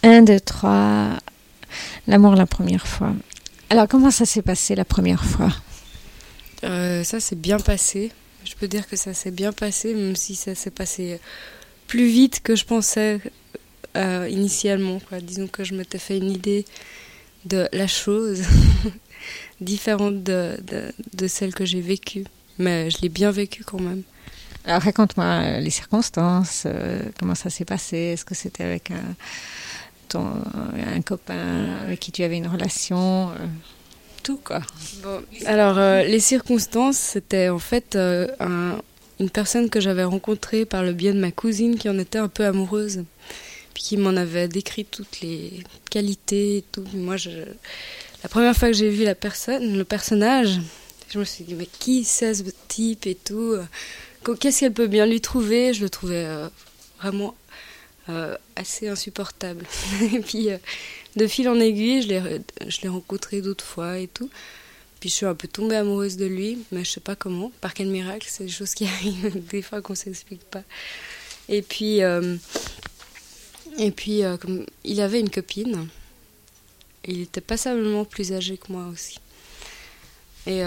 Un, deux, trois. L'amour la première fois. Alors, comment ça s'est passé la première fois? Ça s'est bien passé. Je peux dire que ça s'est bien passé, même si ça s'est passé plus vite que je pensais initialement, quoi. Disons que je m'étais fait une idée de la chose différente de celle que j'ai vécue. Mais je l'ai bien vécue quand même. Alors, raconte-moi les circonstances, comment ça s'est passé. Est-ce que c'était avec un copain avec qui tu avais une relation tout, quoi. Bon, alors, les circonstances, c'était en fait une personne que j'avais rencontrée par le biais de ma cousine qui en était un peu amoureuse, puis qui m'en avait décrit toutes les qualités et tout. Moi, la première fois que j'ai vu le personnage, je me suis dit, mais qui c'est ce type et tout, qu'est-ce qu'elle peut bien lui trouver? Je le trouvais vraiment assez insupportable. Et puis, de fil en aiguille, je l'ai rencontré d'autres fois et tout. Puis je suis un peu tombée amoureuse de lui, mais je sais pas comment, par quel miracle, c'est des choses qui arrivent des fois qu'on s'explique pas. Et puis comme il avait une copine, il était passablement plus âgé que moi aussi. Et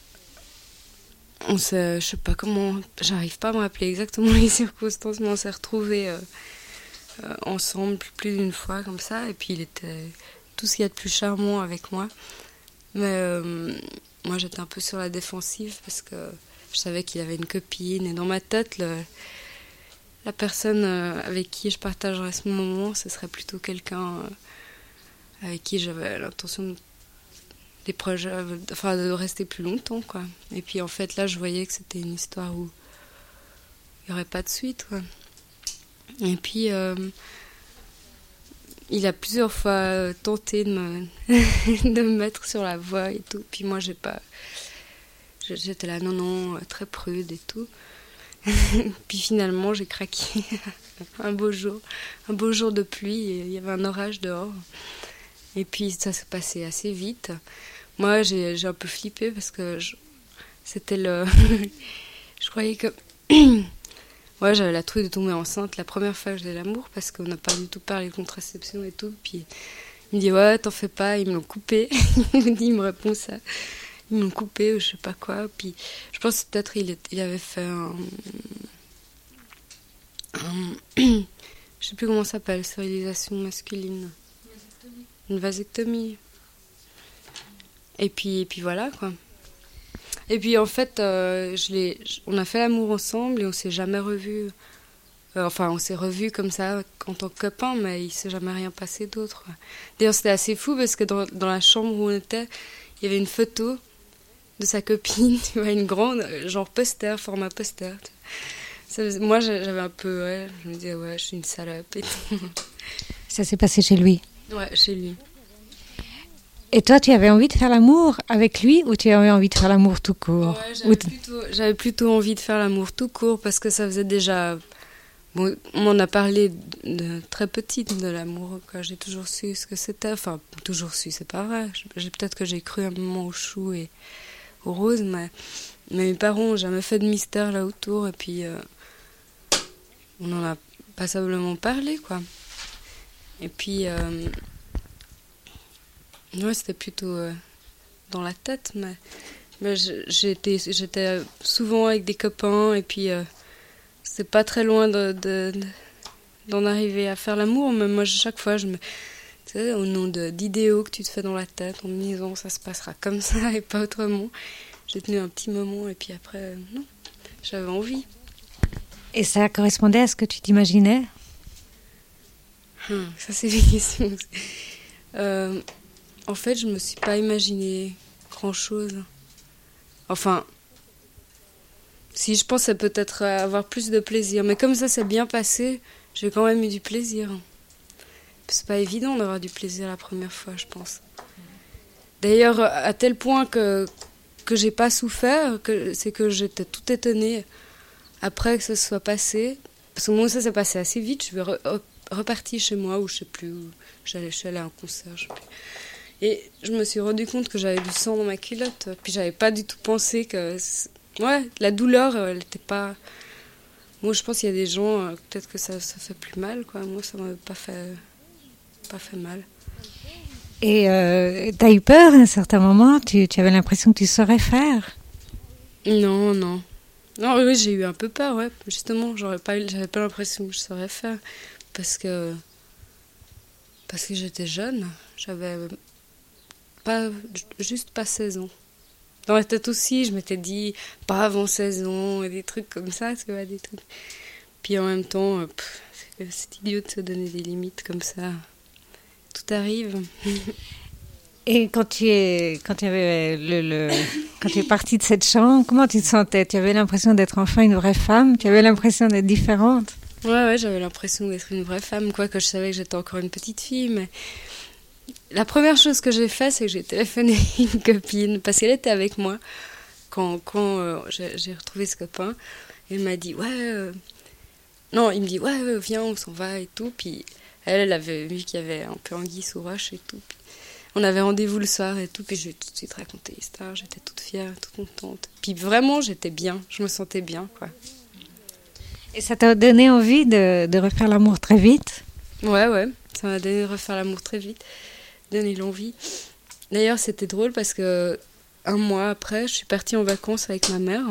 je sais pas comment, j'arrive pas à me rappeler exactement les circonstances, mais on s'est retrouvés ensemble plus d'une fois comme ça, et puis il était tout ce qu'il y a de plus charmant avec moi. Mais moi j'étais un peu sur la défensive parce que je savais qu'il avait une copine, et dans ma tête la personne avec qui je partagerais ce moment, ce serait plutôt quelqu'un avec qui j'avais l'intention des projets, enfin de rester plus longtemps, quoi. Et puis en fait là je voyais que c'était une histoire où il n'y aurait pas de suite, quoi. Et puis il a plusieurs fois tenté de me mettre sur la voie et tout. Puis moi j'étais là non, très prude et tout. Puis finalement j'ai craqué un beau jour de pluie, et il y avait un orage dehors. Et puis ça s'est passé assez vite. Moi j'ai un peu flippé parce que c'était je croyais que ouais, j'avais la trouille de tomber enceinte la première fois que j'ai l'amour, parce qu'on n'a pas du tout parlé de contraception et tout. Puis il me dit ouais, t'en fais pas, ils me l'ont coupé. Il me répond ça, ils me l'ont coupé ou je sais pas quoi. Puis je pense que peut-être il avait fait je sais plus comment ça s'appelle, stérilisation masculine, une vasectomie. Et puis voilà, quoi. Et puis en fait, on a fait l'amour ensemble et on s'est jamais revus. Enfin, on s'est revus comme ça en tant que copains, mais il s'est jamais rien passé d'autre. D'ailleurs, c'était assez fou parce que dans la chambre où on était, il y avait une photo de sa copine, tu vois, une grande, genre poster, format poster. Moi, j'avais un peu, ouais, je me disais, ouais, je suis une salope et tout. Ça s'est passé chez lui? Ouais, chez lui. Et toi, tu avais envie de faire l'amour avec lui, ou tu avais envie de faire l'amour tout court? Ouais, j'avais plutôt envie de faire l'amour tout court, parce que ça faisait déjà... Bon, on m'en a parlé de très petite de l'amour, quoi. J'ai toujours su ce que c'était. Enfin, toujours su, c'est pas vrai. Peut-être que j'ai cru un moment aux choux et aux roses, mais mes parents n'ont jamais fait de mystère là autour. Et puis, on en a passablement parlé, quoi. Et puis... ouais, c'était plutôt dans la tête, mais j'étais souvent avec des copains, et puis c'est pas très loin d'en arriver à faire l'amour, mais moi chaque fois tu sais, au nom d'idéaux que tu te fais dans la tête en me disant ça se passera comme ça et pas autrement, j'ai tenu un petit moment, et puis après non, j'avais envie. Et ça correspondait à ce que tu t'imaginais? Ça c'est une question. En fait, je me suis pas imaginé grand-chose. Enfin, si, je pensais peut-être avoir plus de plaisir. Mais comme ça s'est bien passé, j'ai quand même eu du plaisir. C'est pas évident d'avoir du plaisir la première fois, je pense. D'ailleurs, à tel point que j'ai pas souffert, c'est que j'étais tout étonnée après que ça se soit passé. Parce que moi, ça s'est passé assez vite. Je suis repartie chez moi, ou je sais plus où. Je suis allée à un concert, je sais plus. Et je me suis rendu compte que j'avais du sang dans ma culotte. Puis j'avais pas du tout pensé que... Ouais, la douleur, elle était pas... Moi, je pense qu'il y a des gens, peut-être que ça fait plus mal, quoi. Moi, ça m'avait pas fait pas fait mal. Et t'as eu peur à un certain moment? Tu avais l'impression que tu saurais faire? Non, non. Non, oui, j'ai eu un peu peur, ouais. Justement, j'avais pas l'impression que je saurais faire. Parce que j'étais jeune. J'avais juste pas 16 ans. Dans la tête aussi, je m'étais dit, pas avant 16 ans, et des trucs comme ça, tu vois, des trucs. Puis en même temps, c'est idiot de se donner des limites comme ça. Tout arrive. Et quand tu es partie de cette chambre, comment tu te sentais? Tu avais l'impression d'être enfin une vraie femme? Tu avais l'impression d'être différente? Ouais, j'avais l'impression d'être une vraie femme, quoique je savais que j'étais encore une petite fille, mais la première chose que j'ai fait, c'est que j'ai téléphoné à une copine, parce qu'elle était avec moi quand j'ai retrouvé ce copain. Elle m'a dit, non, il me dit, viens, on s'en va et tout. Puis elle avait vu qu'il y avait un peu anguille sous roche et tout. Puis on avait rendez-vous le soir et tout. Puis je lui ai tout de suite raconté l'histoire. J'étais toute fière, toute contente. Puis vraiment, j'étais bien. Je me sentais bien, quoi. Et ça t'a donné envie de refaire l'amour très vite? Ouais. Ça m'a donné de refaire l'amour très vite. Donné l'envie. D'ailleurs, c'était drôle parce que un mois après, je suis partie en vacances avec ma mère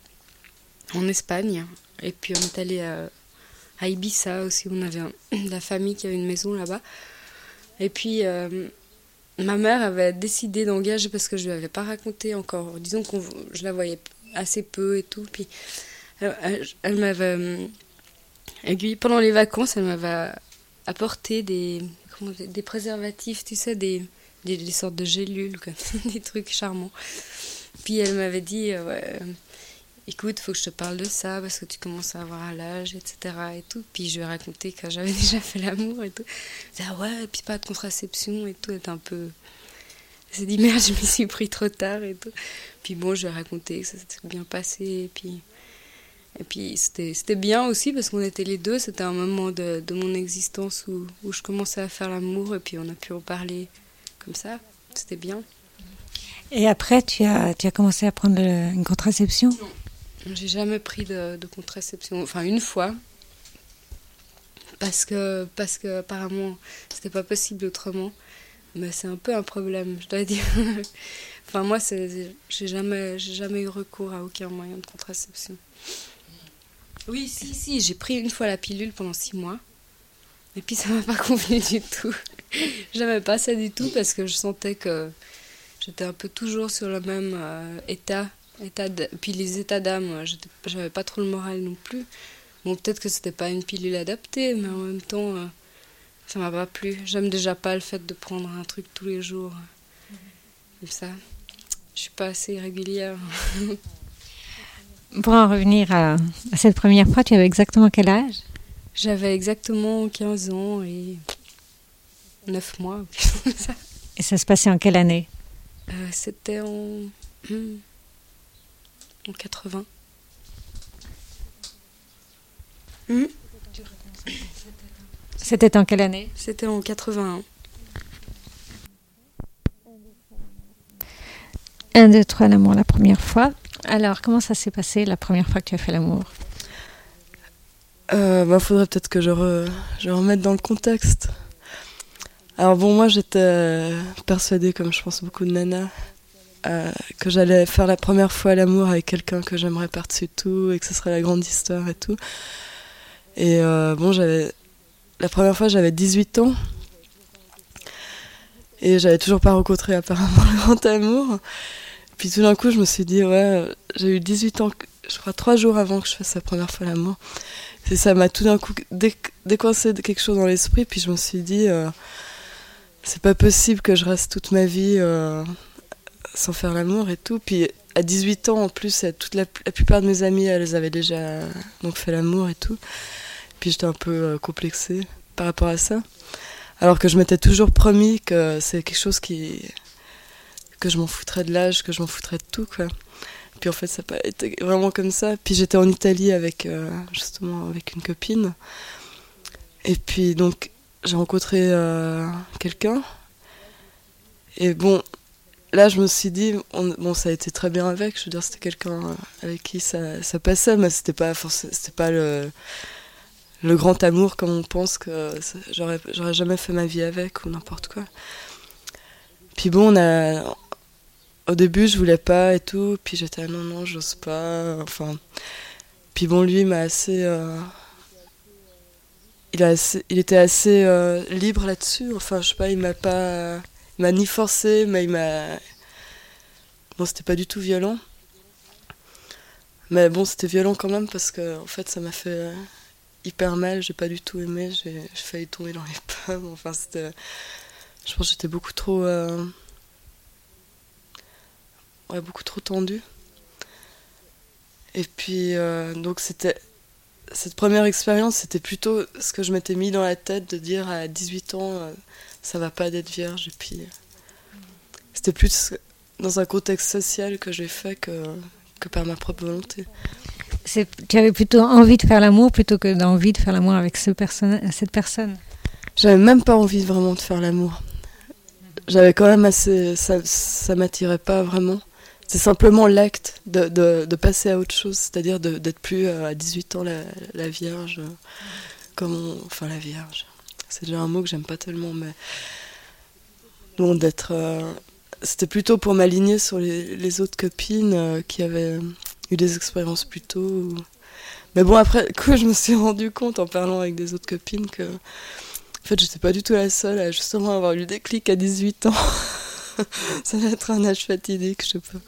en Espagne. Et puis on est allé à Ibiza aussi. On avait la famille qui avait une maison là-bas. Et puis ma mère avait décidé d'engager, parce que je lui avais pas raconté encore. Disons que je la voyais assez peu et tout. Puis elle m'avait aiguillée pendant les vacances. Elle m'avait apporté des préservatifs, tu sais, des sortes de gélules, quoi. Des trucs charmants. Puis elle m'avait dit, écoute, faut que je te parle de ça parce que tu commences à avoir l'âge, etc. et tout. Puis je lui ai raconté que j'avais déjà fait l'amour et tout. Elle dit, et puis pas de contraception et tout. Elle était un peu... Elle s'est dit, merde, je m'y suis pris trop tard et tout. Puis bon, je lui ai raconté que ça s'était bien passé. Et puis c'était bien aussi parce qu'on était les deux. C'était un moment de mon existence où je commençais à faire l'amour et puis on a pu en parler comme ça. C'était bien. Et après, tu as commencé à prendre une contraception? Non, j'ai jamais pris de contraception. Enfin, une fois. Parce que apparemment, c'était pas possible autrement. Mais c'est un peu un problème, je dois dire. Enfin, moi, j'ai jamais eu recours à aucun moyen de contraception. Oui, si, j'ai pris une fois la pilule pendant 6 mois. Et puis ça m'a pas convenu du tout. J'aimais pas ça du tout parce que je sentais que j'étais un peu toujours sur le même état. Puis les états d'âme, j'avais pas trop le moral non plus. Bon, peut-être que c'était pas une pilule adaptée, mais en même temps, ça m'a pas plu. J'aime déjà pas le fait de prendre un truc tous les jours. Comme ça. Je suis pas assez régulière. Pour en revenir à cette première fois, tu avais exactement quel âge? J'avais exactement 15 ans et 9 mois. Et ça se passait en quelle année? C'était en 80. C'était en quelle année? C'était en 81. 1, 2, 3, l'amour la première fois. Alors, comment ça s'est passé la première fois que tu as fait l'amour? Faudrait peut-être que je remette dans le contexte. Alors bon, moi j'étais persuadée, comme je pense beaucoup de nanas, que j'allais faire la première fois l'amour avec quelqu'un que j'aimerais par-dessus tout et que ce serait la grande histoire et tout. Et la première fois j'avais 18 ans et j'avais toujours pas rencontré apparemment le grand amour. Puis tout d'un coup je me suis dit, j'ai eu 18 ans, je crois 3 jours avant que je fasse la première fois l'amour. Et ça m'a tout d'un coup décoincé de quelque chose dans l'esprit, puis je me suis dit, c'est pas possible que je reste toute ma vie sans faire l'amour et tout. Puis à 18 ans en plus, la plupart de mes amies, elles avaient déjà donc fait l'amour et tout. Puis j'étais un peu complexée par rapport à ça. Alors que je m'étais toujours promis que c'est quelque chose que je m'en foutrais de l'âge, que je m'en foutrais de tout, quoi. Puis en fait, ça n'a pas été vraiment comme ça. Puis j'étais en Italie justement avec une copine. Et puis donc, j'ai rencontré quelqu'un. Et bon, là, je me suis dit, ça a été très bien avec. Je veux dire, c'était quelqu'un avec qui ça passait, mais c'était pas le grand amour comme on pense que j'aurais jamais fait ma vie avec ou n'importe quoi. Puis bon, au début je voulais pas et tout, puis j'étais non, j'ose pas, enfin. Puis bon, lui m'a assez... il était assez libre là-dessus, enfin je sais pas, il m'a ni forcé, mais bon, c'était pas du tout violent. Mais bon, c'était violent quand même parce que en fait ça m'a fait hyper mal, j'ai pas du tout aimé, j'ai failli tomber dans les pommes, enfin c'était... Je pense que j'étais beaucoup trop beaucoup trop tendue. Et puis donc cette première expérience, c'était plutôt ce que je m'étais mis dans la tête de dire à 18 ans ça va pas d'être vierge, et puis c'était plus dans un contexte social que j'ai fait que par ma propre volonté. Tu avais plutôt envie de faire l'amour plutôt que d'envie de faire l'amour avec cette personne. J'avais même pas envie vraiment de faire l'amour. J'avais quand même assez... Ça m'attirait pas vraiment. C'est simplement l'acte de passer à autre chose, c'est-à-dire d'être plus à 18 ans la vierge. Enfin, la vierge. C'est déjà un mot que j'aime pas tellement, mais... Bon, d'être... C'était plutôt pour m'aligner sur les autres copines qui avaient eu des expériences plus tôt. Mais bon, après, je me suis rendu compte en parlant avec des autres copines que... En fait, j'étais pas du tout la seule à justement avoir eu des clics à 18 ans. Ça va être un âge fatidique, je sais pas.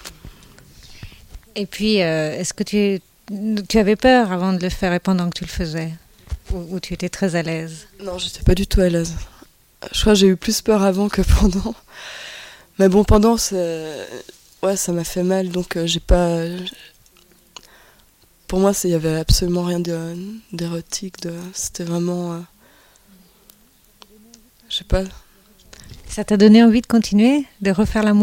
Et puis, est-ce que tu avais peur avant de le faire et pendant que tu le faisais ? Ou tu étais très à l'aise ? Non, j'étais pas du tout à l'aise. Je crois que j'ai eu plus peur avant que pendant. Mais bon, pendant, ça m'a fait mal, donc j'ai pas... Pour moi, il y avait absolument rien d'érotique. C'était vraiment... Je sais pas... Ça t'a donné envie de continuer, de refaire l'amour ?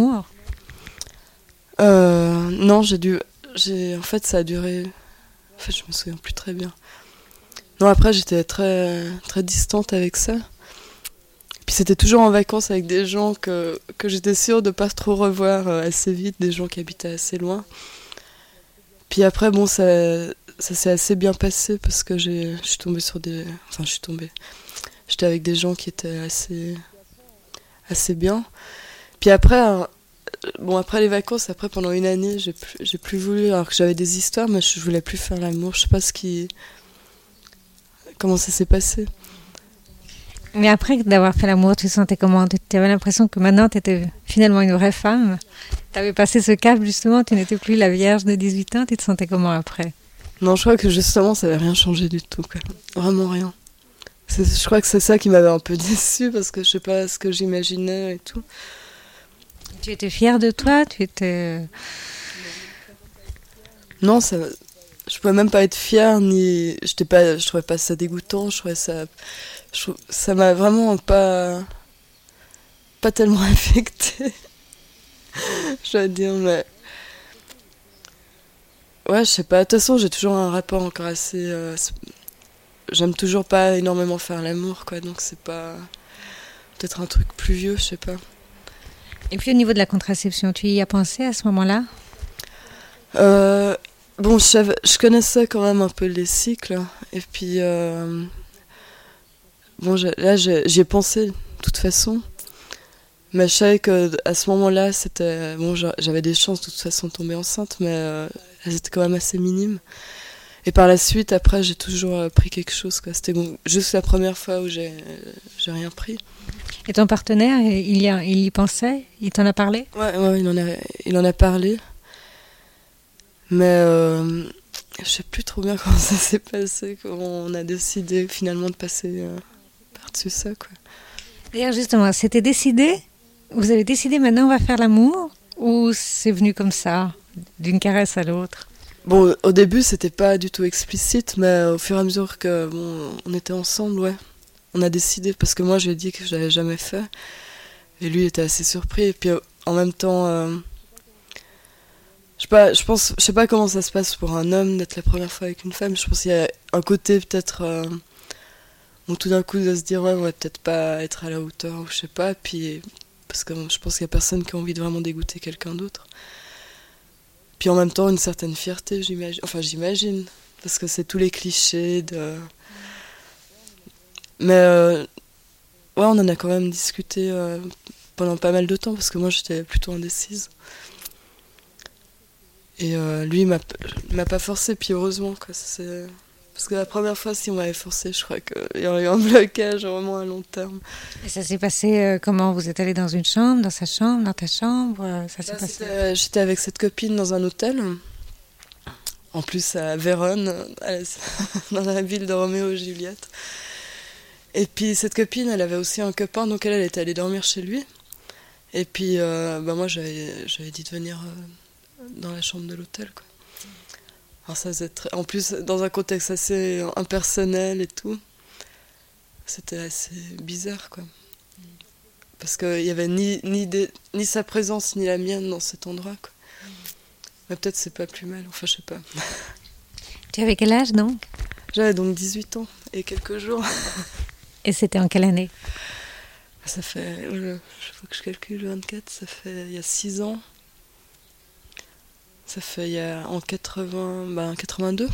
Non, en fait, ça a duré... En fait, je me souviens plus très bien. Non, après, j'étais très, très distante avec ça. Puis c'était toujours en vacances avec des gens que j'étais sûre de pas trop revoir assez vite, des gens qui habitaient assez loin. Puis après, bon, ça s'est assez bien passé parce que je suis tombée sur des... Enfin, j'étais avec des gens qui étaient assez bien. Puis après, après les vacances, pendant une année, j'ai plus voulu, alors que j'avais des histoires, mais je voulais plus faire l'amour. Je sais pas comment ça s'est passé. Mais après d'avoir fait l'amour, tu sentais comment ? Tu avais l'impression que maintenant tu étais finalement une vraie femme ? Tu avais passé ce cap justement, tu n'étais plus la vierge de 18 ans, tu te sentais comment après ? Non, je crois que justement ça n'avait rien changé du tout, quoi. Vraiment rien. Je crois que c'est ça qui m'avait un peu déçue parce que je sais pas ce que j'imaginais et tout. Tu étais fière de toi ? Tu étais... Non, je pouvais même pas être fière, ni... Je trouvais pas ça dégoûtant, ça m'a vraiment pas tellement affectée. Je dois dire, mais... Ouais, je sais pas. De toute façon, j'ai toujours un rapport encore assez... J'aime toujours pas énormément faire l'amour, quoi, donc c'est pas... Peut-être un truc plus vieux, je sais pas. Et puis au niveau de la contraception, tu y as pensé à ce moment-là ? Bon, je connaissais quand même un peu les cycles, et puis... Bon, là, j'y ai pensé, de toute façon. Mais je savais qu'à ce moment-là, c'était... Bon, j'avais des chances, de toute façon, de tomber enceinte, mais elles étaient quand même assez minimes. Et par la suite, après, j'ai toujours pris quelque chose, quoi. C'était juste la première fois où j'ai rien pris. Et ton partenaire, il y pensait ? Il t'en a parlé ? Ouais, il en a parlé. Mais je sais plus trop bien comment ça s'est passé, comment on a décidé finalement de passer par-dessus ça, quoi. D'ailleurs, justement, c'était décidé ? Vous avez décidé maintenant on va faire l'amour ? Ou c'est venu comme ça, d'une caresse à l'autre ? Bon, au début, c'était pas du tout explicite, mais au fur et à mesure que on était ensemble, ouais, on a décidé, parce que moi, je lui ai dit que je l'avais jamais fait, et lui était assez surpris, et puis en même temps, je sais pas comment ça se passe pour un homme d'être la première fois avec une femme, je pense qu'il y a un côté peut-être, où tout d'un coup, de se dire, ouais, on va peut-être pas être à la hauteur, ou je sais pas, puis, parce que je pense qu'il y a personne qui a envie de vraiment dégoûter quelqu'un d'autre. Puis en même temps, une certaine fierté, j'imagine, parce que c'est tous les clichés de Mais ouais, on en a quand même discuté pendant pas mal de temps parce que moi j'étais plutôt indécise. Et lui, il m'a pas forcé, puis heureusement, quoi. Parce que la première fois, si on m'avait forcé, je crois qu'il y aurait eu un blocage vraiment à long terme. Et ça s'est passé comment? Vous êtes allé dans une chambre, dans sa chambre, dans ta chambre? Ça s'est passé? J'étais avec cette copine dans un hôtel, en plus à Vérone, dans la ville de Roméo et Juliette. Et puis cette copine, elle avait aussi un copain, donc elle était allée dormir chez lui. Et puis moi, j'avais dit de venir dans la chambre de l'hôtel, quoi. Alors ça faisait en plus, dans un contexte assez impersonnel et tout, c'était assez bizarre, quoi. Parce qu'il n'y avait ni sa présence ni la mienne dans cet endroit, quoi. Mais peut-être c'est pas plus mal, enfin je sais pas. Tu avais quel âge donc? J'avais donc 18 ans et quelques jours. Et c'était en quelle année? Ça fait, il faut que je calcule, 24, ça fait il y a 6 ans. Ça fait il y a en 82.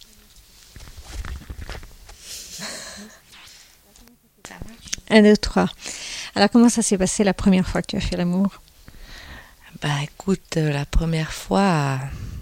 Un, deux, trois. Alors comment ça s'est passé la première fois que tu as fait l'amour? Écoute, la première fois...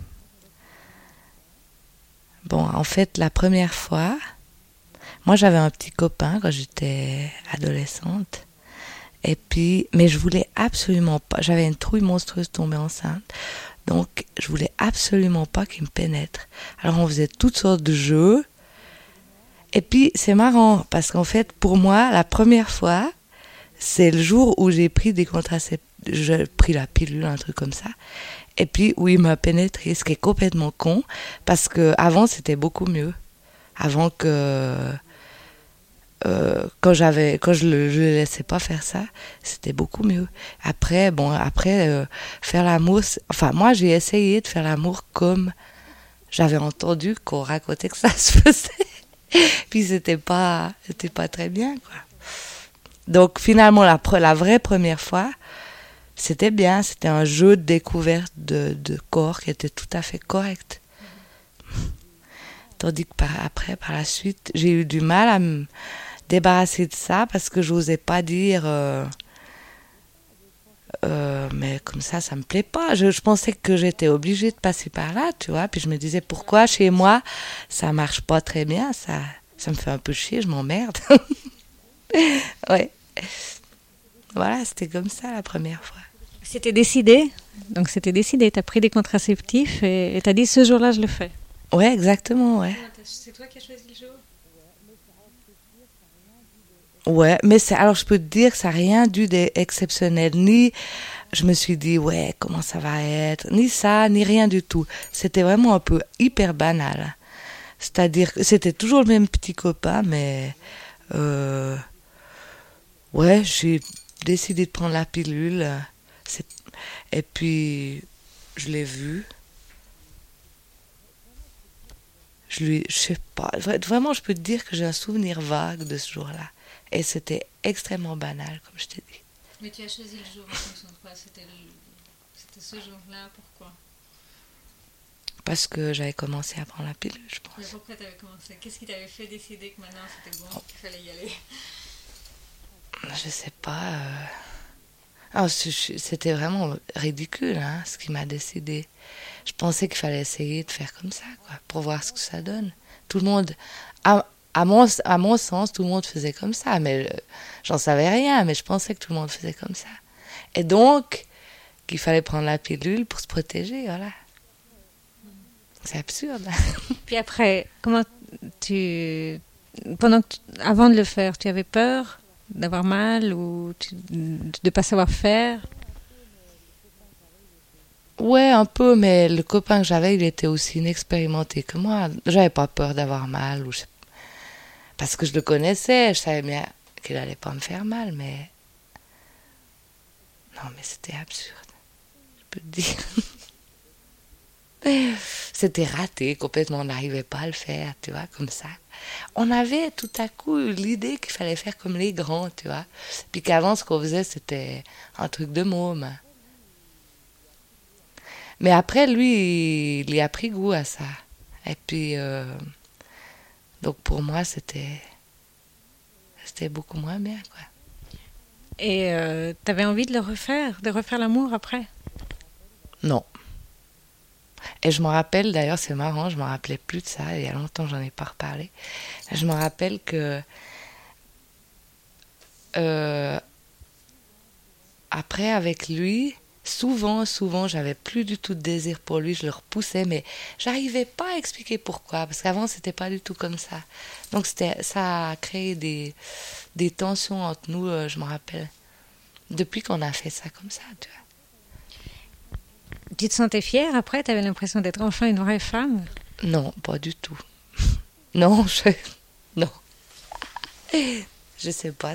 Bon, en fait, la première fois, moi j'avais un petit copain quand j'étais adolescente. Et puis, mais je voulais absolument pas, j'avais une trouille monstrueuse de tomber enceinte. Donc, je voulais absolument pas qu'il me pénètre. Alors, on faisait toutes sortes de jeux. Et puis, c'est marrant, parce qu'en fait, pour moi, la première fois, c'est le jour où j'ai pris des contraceptifs. J'ai pris la pilule, un truc comme ça. Et puis, où il m'a pénétré, ce qui est complètement con, parce qu'avant, c'était beaucoup mieux. Avant que... quand je le laissais pas faire ça, c'était beaucoup mieux. Après, faire l'amour, enfin moi j'ai essayé de faire l'amour comme j'avais entendu qu'on racontait que ça se faisait, puis c'était pas très bien, quoi. Donc finalement la vraie première fois, c'était bien, c'était un jeu de découverte de corps qui était tout à fait correct. Tandis que par la suite, j'ai eu du mal à me débarrasser de ça parce que j'osais pas dire mais comme ça me plaît pas. Je pensais que j'étais obligée de passer par là, tu vois. Puis je me disais pourquoi chez moi ça marche pas très bien, ça me fait un peu chier, je m'emmerde. Ouais. Voilà, c'était comme ça la première fois. C'était décidé? Donc c'était décidé, t'as pris des contraceptifs et t'as dit ce jour-là je le fais. Ouais, exactement, ouais. C'est toi qui as choisi le jour? Ouais, mais alors je peux te dire que ça n'a rien dû d'exceptionnel, ni je me suis dit ouais comment ça va être, ni ça, ni rien du tout. C'était vraiment un peu hyper banal. C'est-à-dire que c'était toujours le même petit copain, mais ouais, j'ai décidé de prendre la pilule, et puis je l'ai vu. Je sais pas, vraiment je peux te dire que j'ai un souvenir vague de ce jour-là. Et c'était extrêmement banal, comme je t'ai dit. Mais tu as choisi le jour en fonction de quoi? C'était ce jour-là, pourquoi? Parce que j'avais commencé à prendre la pilule, je pense. Mais pourquoi tu avais commencé? Qu'est-ce qui t'avait fait décider que maintenant c'était bon, qu'il fallait y aller? Je sais pas. C'était vraiment ridicule, hein, ce qui m'a décidé. Je pensais qu'il fallait essayer de faire comme ça, quoi, pour voir ce que ça donne. Tout le monde... À mon sens, tout le monde faisait comme ça, mais j'en savais rien, mais je pensais que tout le monde faisait comme ça. Et donc, qu'il fallait prendre la pilule pour se protéger, voilà. C'est absurde. Puis après, avant de le faire, tu avais peur d'avoir mal ou de pas savoir faire? Ouais, un peu, mais le copain que j'avais, il était aussi inexpérimenté que moi. J'avais pas peur d'avoir mal, parce que je le connaissais, je savais bien qu'il allait pas me faire mal, mais... Non, mais c'était absurde, je peux te dire. C'était raté, complètement, on n'arrivait pas à le faire, tu vois, comme ça. On avait tout à coup l'idée qu'il fallait faire comme les grands, tu vois. Puis qu'avant, ce qu'on faisait, c'était un truc de môme. Mais après, lui, il y a pris goût à ça. Et puis, donc pour moi, c'était c'était beaucoup moins bien, quoi. Et t'avais envie de refaire l'amour après? Non. Et je me rappelle, d'ailleurs, c'est marrant, je me rappelais plus de ça, il y a longtemps que j'en ai pas reparlé. Je me rappelle que après, avec lui, souvent, j'avais plus du tout de désir pour lui, je le repoussais, mais j'arrivais pas à expliquer pourquoi, parce qu'avant, c'était pas du tout comme ça. Donc, ça a créé des tensions entre nous, je me rappelle, depuis qu'on a fait ça comme ça, tu vois. Tu te sentais fière après? Tu avais l'impression d'être enfin une vraie femme? Non, pas du tout. Non, non. Je sais pas,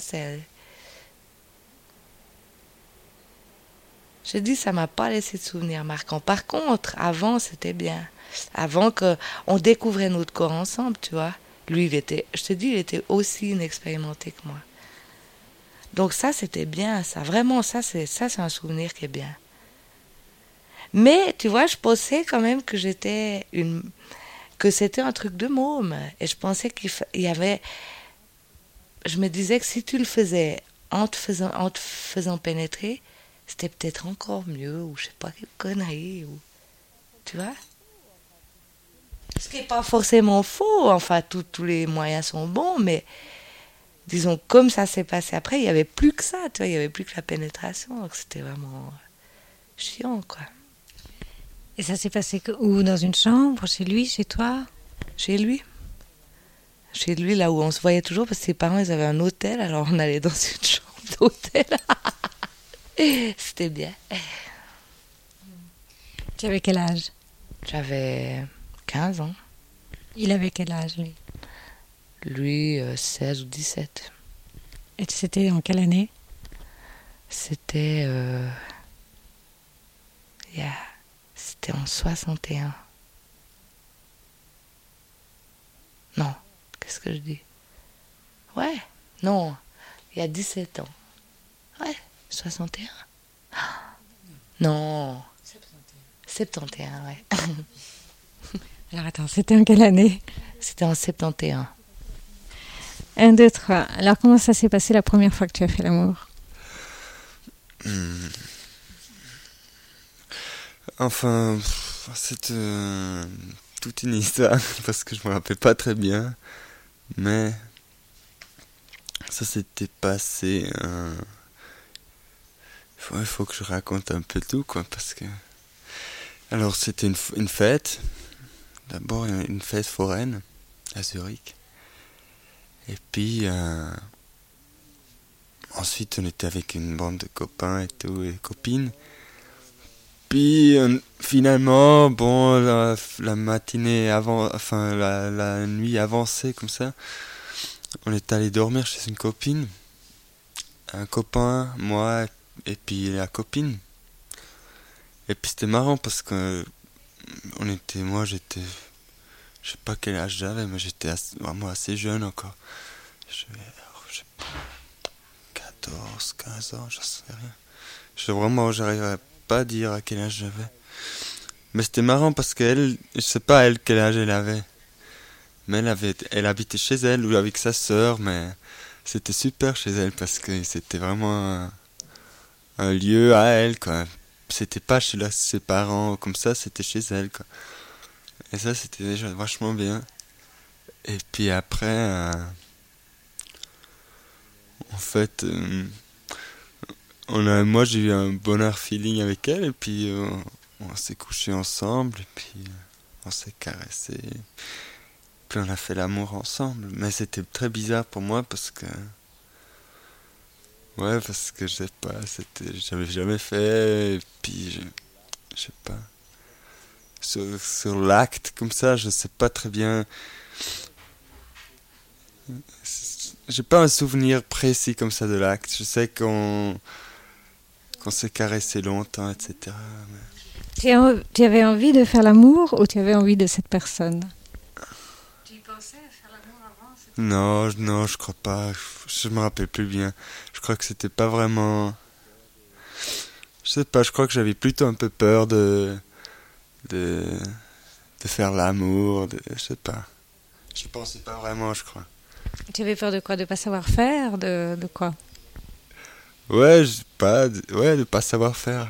j'ai dit, ça m'a pas laissé de souvenirs marquants. Par contre, avant, c'était bien. Avant qu'on découvrait notre corps ensemble, tu vois. Lui, je te dis, il était aussi inexpérimenté que moi. Donc ça, c'était bien, ça. Vraiment, ça, c'est un souvenir qui est bien. Mais, tu vois, je pensais quand même que que c'était un truc de môme. Et je pensais qu'il y avait... Je me disais que si tu le faisais en te faisant pénétrer, c'était peut-être encore mieux, ou je sais pas, quelle connerie, ou... Tu vois? Ce qui n'est pas forcément faux, enfin, tous les moyens sont bons, mais... Disons, comme ça s'est passé après, il n'y avait plus que ça, tu vois, il n'y avait plus que la pénétration, donc c'était vraiment chiant, quoi. Et ça s'est passé où? Dans une chambre? Chez lui? Chez toi? Chez lui. Chez lui, là où on se voyait toujours, parce que ses parents, ils avaient un hôtel, alors on allait dans une chambre d'hôtel. C'était bien. Tu avais quel âge? J'avais 15 ans. Il avait quel âge, lui? Lui, 16 ou 17. Et c'était en quelle année? C'était... C'était en 61. Non, qu'est-ce que je dis? Ouais, non, il y a 17 ans. Ouais, 61. Non, 71, ouais. Alors attends, c'était en quelle année? C'était en 71. 1, 2, 3. Alors comment ça s'est passé la première fois que tu as fait l'amour? Enfin, c'est toute une histoire, parce que je me rappelle pas très bien. Mais ça s'était passé... Il faut que je raconte un peu tout, quoi, parce que... Alors, c'était une fête. D'abord, une fête foraine, à Zurich. Et puis... Ensuite, on était avec une bande de copains et tout, et copines. Puis, finalement, bon, la matinée avant... Enfin, la nuit avançait, comme ça. On est allé dormir chez une copine. Un copain, moi, et puis la copine. Et puis c'était marrant parce que moi j'étais, je sais pas quel âge j'avais, mais j'étais vraiment assez jeune encore. Je sais pas, 14, 15 ans, j'en sais rien. J'arriverais pas à dire à quel âge j'avais. Mais c'était marrant parce qu'elle, je sais pas elle quel âge elle avait. Mais elle habitait chez elle ou avec sa sœur, mais c'était super chez elle parce que c'était vraiment un lieu à elle, quoi. C'était pas chez ses parents comme ça, c'était chez elle, quoi. Et ça, c'était déjà vachement bien. Et puis après, en fait, moi j'ai eu un bonheur feeling avec elle, et puis on s'est couché ensemble, et puis on s'est caressé. Puis on a fait l'amour ensemble. Mais c'était très bizarre pour moi parce que... Ouais, parce que je sais pas, j'avais jamais fait, et puis je sais pas. Sur l'acte, comme ça, je sais pas très bien. J'ai pas un souvenir précis comme ça de l'acte. Je sais qu'on s'est caressé longtemps, etc. Mais... Tu avais envie de faire l'amour ou tu avais envie de cette personne? Tu y pensais à faire l'amour avant? Non, je crois pas. Je me rappelle plus bien. Je crois que c'était pas vraiment... Je sais pas, je crois que j'avais plutôt un peu peur de faire l'amour, je sais pas. Je pensais pas vraiment, je crois. Tu avais peur de quoi? De pas savoir faire? De quoi? Ouais, de pas savoir faire.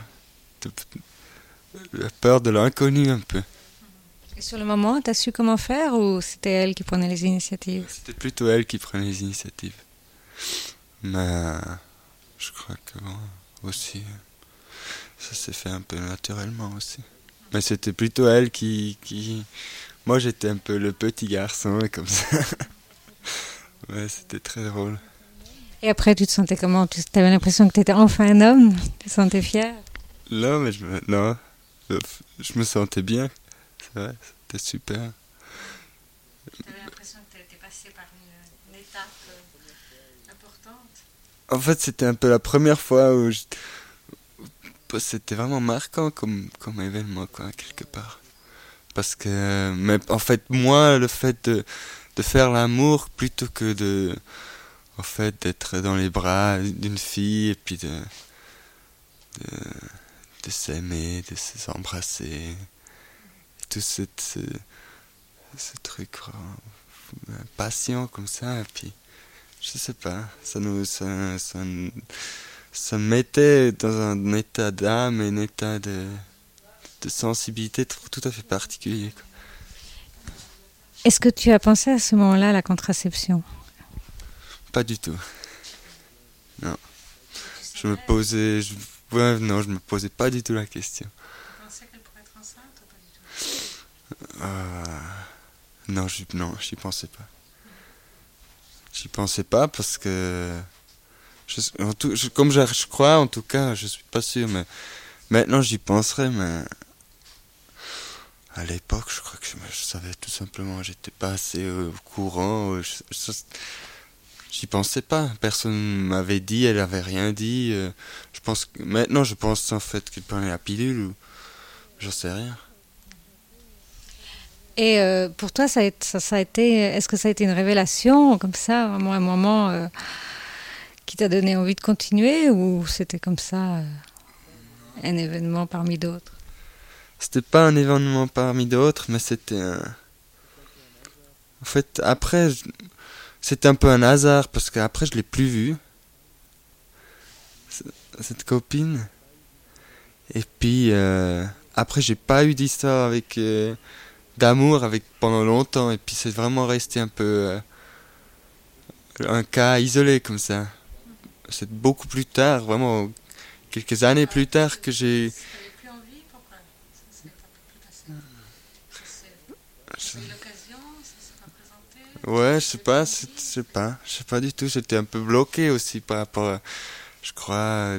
La peur de l'inconnu un peu. Et sur le moment, t'as su comment faire ou c'était elle qui prenait les initiatives? C'était plutôt elle qui prenait les initiatives. Mais je crois que bon, aussi, ça s'est fait un peu naturellement aussi. Mais c'était plutôt elle qui... Moi j'étais un peu le petit garçon et comme ça. Ouais, c'était très drôle. Et après, tu te sentais comment? Tu avais l'impression que tu étais enfin un homme? Tu te sentais fier? Là, mais non, je me sentais bien. C'est vrai, c'était super. Tu avais l'impression que tu étais passé par une étape importante? En fait, c'était un peu la première fois où c'était vraiment marquant comme événement, quoi, quelque part. Parce que, mais en fait, moi, le fait de faire l'amour plutôt que en fait, d'être dans les bras d'une fille et puis de s'aimer, de s'embrasser, et tout ce truc quoi, patient comme ça, et puis, je sais pas, ça me mettait dans un état d'âme et un état de sensibilité tout à fait particulier, quoi. Est-ce que tu as pensé à ce moment-là à la contraception? Pas du tout. Non. Je me posais... Ouais, non, je me posais pas du tout la question. Tu pensais qu'elle pourrait être enceinte ou pas du tout? Non, j'y pensais pas. J'y pensais pas parce que... comme je crois, en tout cas, je suis pas sûr, mais maintenant j'y penserai, mais... À l'époque, je crois que je savais tout simplement, j'étais pas assez au courant, j'y pensais pas. Personne m'avait dit, elle avait rien dit. Maintenant, je pense en fait qu'il prenait la pilule ou j'en sais rien. Et pour toi, ça a été, est-ce que ça a été une révélation comme ça, vraiment un moment qui t'a donné envie de continuer ou c'était comme ça un événement parmi d'autres? C'était pas un événement parmi d'autres, mais c'était un... En fait, après, c'était un peu un hasard parce qu'après, je l'ai plus vue, cette copine. Et puis, après, j'ai pas eu d'histoire d'amour pendant longtemps. Et puis, c'est vraiment resté un peu un cas isolé comme ça. C'est beaucoup plus tard, vraiment quelques années plus tard que j'ai... Ouais, je sais pas du tout. J'étais un peu bloqué aussi par rapport à, je crois.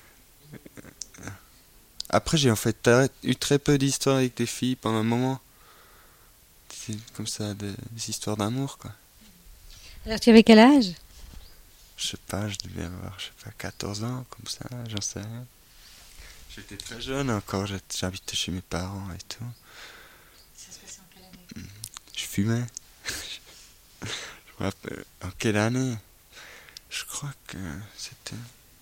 Après, j'ai en fait eu très peu d'histoires avec des filles pendant un moment. C'est comme ça, des histoires d'amour, quoi. Alors, tu avais quel âge? Je sais pas, je devais avoir, 14 ans, comme ça, j'en sais rien. J'étais très jeune encore, j'habitais chez mes parents et tout. Ça se passait en quelle année? Je fumais. Je me rappelle, en quelle année? Je crois que c'était...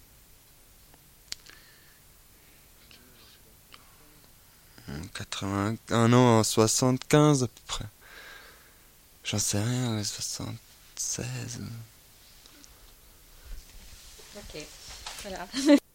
En 80... Ah non, en 75 à peu près. J'en sais rien, ouais, 76... Ok, voilà.